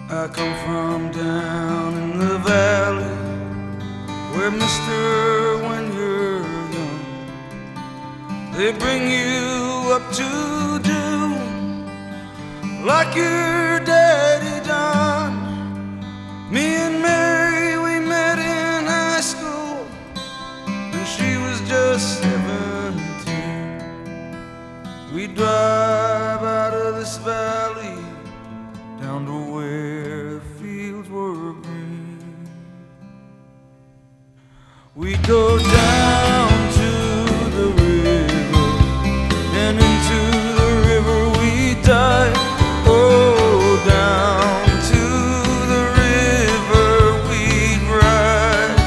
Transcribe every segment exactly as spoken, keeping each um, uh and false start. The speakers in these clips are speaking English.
I come from down in the valley, where, mister, when you're young, they bring you up to do like your daddy done. Me and Mary, we met in high school when she was just seventeen. We drive out of this valley down to where the fields were green. We go down to the river, and into the river we dive. Oh, down to the river we'd ride.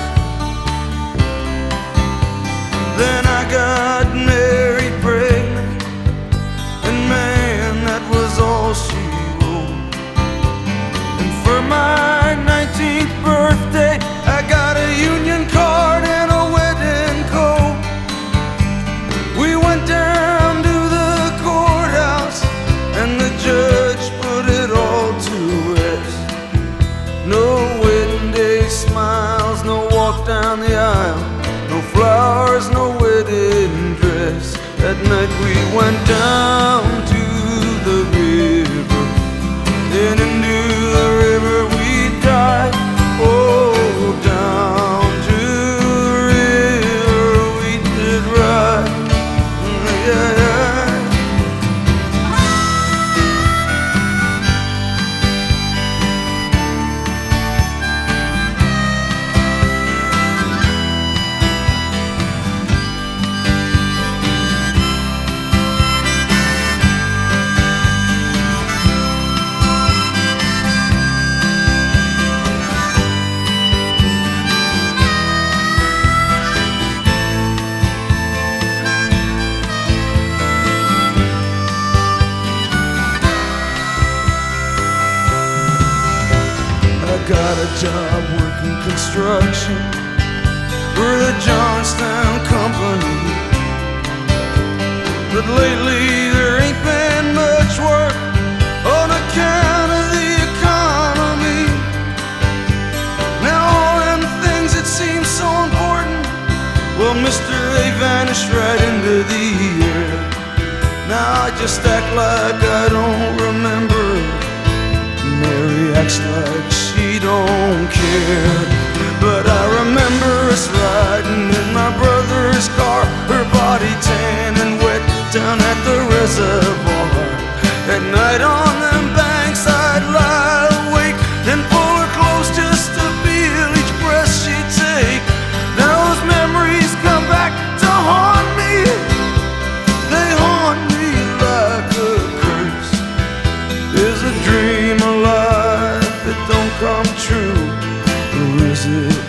Then I got married, pregnant, and man, that was all she wrote. And for my nineteenth birthday, I got a union card and a wedding coat. We went down to the courthouse, and the judge put it all to rest. No wedding day smiles, no walk down the aisle, no flowers, no wedding dress. That night we went down to the river, then into the river we dive. Oh, down to the river we did ride. Yeah, yeah. Got a job working construction for the Johnstown Company, but lately there ain't been much work on account of the economy. Now all them things that seem so important, well, mister, they vanished right into the air. Now I just act like I don't remember. Mary acts like she don't care. But I remember us riding in my brother's car, her body tan and wet down at the reservoir. At night on them banks I'd lie awake and pull her close just to feel each breath she'd take. Now those memories come back to haunt me. They haunt me like a curse. Is a dream alive that don't come true, or is it